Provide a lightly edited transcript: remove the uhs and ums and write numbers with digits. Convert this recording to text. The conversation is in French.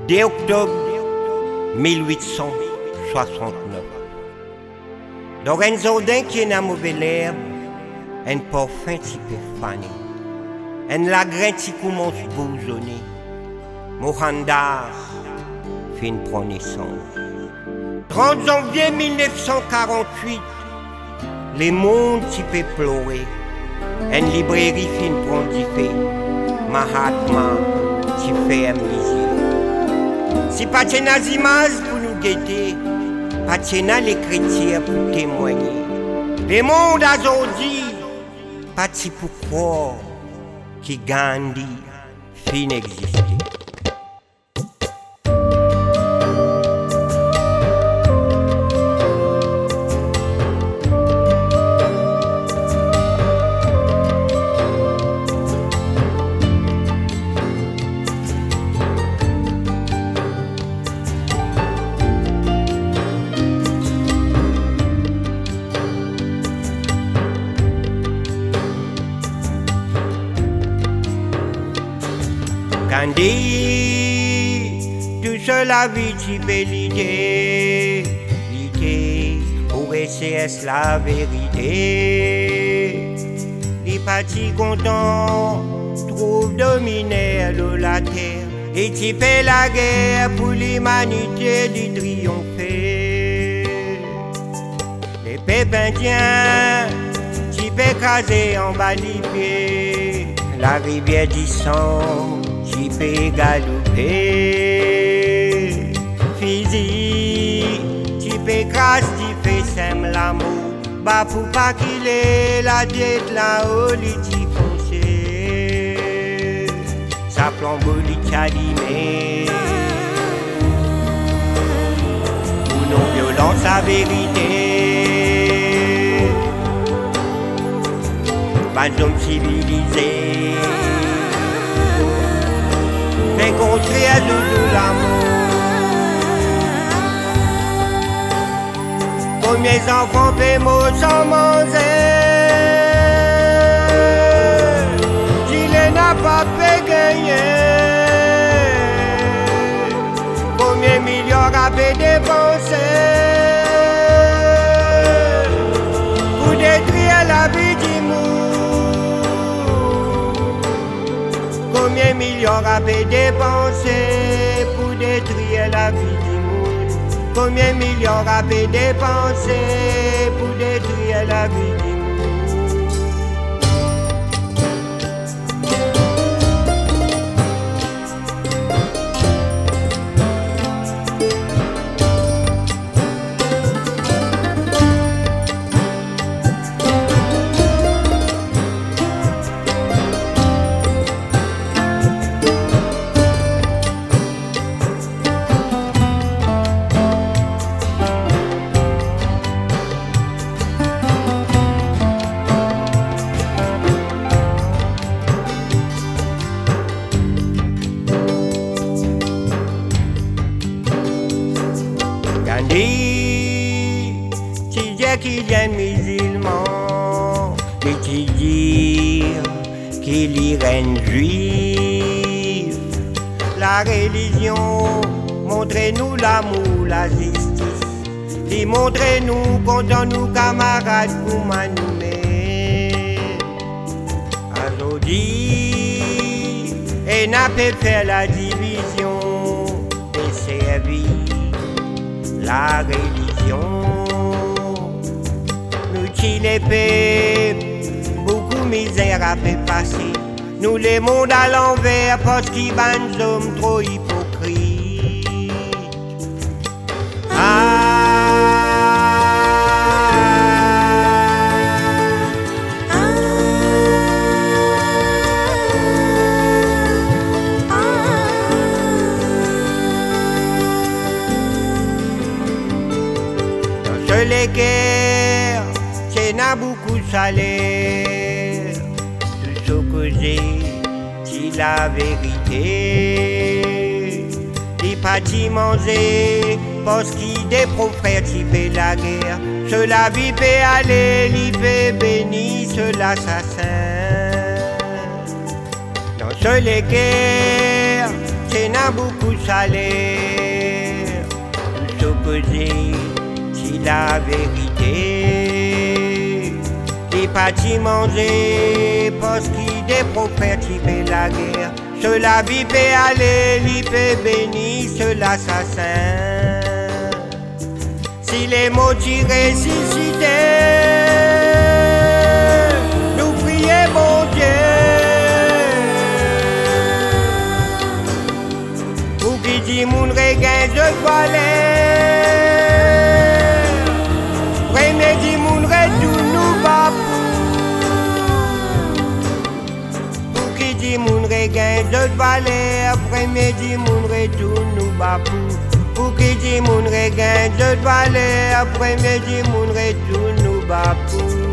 2 octobre 1869. Lorenzo Den qui est dans mauvais l'herbe, un parfum qui peut faner, un lagrin qui commence à bourgeonner. Mohandas fin prend naissance. 30 janvier 1948, les mondes qui peut pleurer, une librairie fin prend diffé, Mahatma qui fait amnésie. Si pas de images pour nous guetter, pas de l'écriture pour témoigner. Les mondes aujourd'hui, pas de pour croire que Gandhi fin exister. Gandhi, tout seul la vie tu peux l'idée, pour essayer la vérité. Les partis contents trouvent dominer la terre, et tu fais la guerre pour l'humanité du triompher. Les peuples indiens, tu peux écraser en bas des pieds, la rivière du sang. Qui peut galoper, physique, qui peut grâce, qui fait sème l'amour, bah pour pas qu'il ait la tête là-haut, qui foncé, ça flambeau, li calimé, pour non violence, la vérité, pas d'homme civilisé. Rencontrer à de l'amour. Combien d'enfants pémots sans manger, s'il n'a pas fait gagner. Combien millions a fait dépenser pour détruire la vie du monde. Combien millions a fait dépenser pour détruire la vie du monde? Combien millions a fait dépenser pour détruire la vie du monde? Tu dis qu'il y a un musulman, mais tu dis qu'il y a un juif. La religion, montrez-nous l'amour, la justice. Et montrez-nous quand nous camarades pour m'animer. Aujourd'hui, et n'a pas fait la division des services. La religion nous tue les peuples, beaucoup misère a fait passer. Nous les mondes à l'envers parce qu'ils ban hommes trop hypocrites. Les guerres, c'est n'a beaucoup de salaire. Tout ce que j'ai, c'est la vérité. Les partis manger, parce qu'il des frères qui fait la guerre. Cela vie peut aller, il peut bénir l'assassin. Dans ce les guerres, c'est n'a beaucoup salaire. Tout s'opposer, c'est la vérité. T'es pas t'y manger, parce qu'il des prophètes qui fait la guerre. Cela vie peut aller, il peut bénir, cela l'assassin. Si les mots t'y ressuscitaient, nous prions mon Dieu. Pour qui dit mon regain de valeur, premier dit mon retour nous babou. Pour qui dit mon regain de valeur, premier dit mon retour nous babou. Pour qui dit mon regain de valeur, premier dit mon retour nous babou.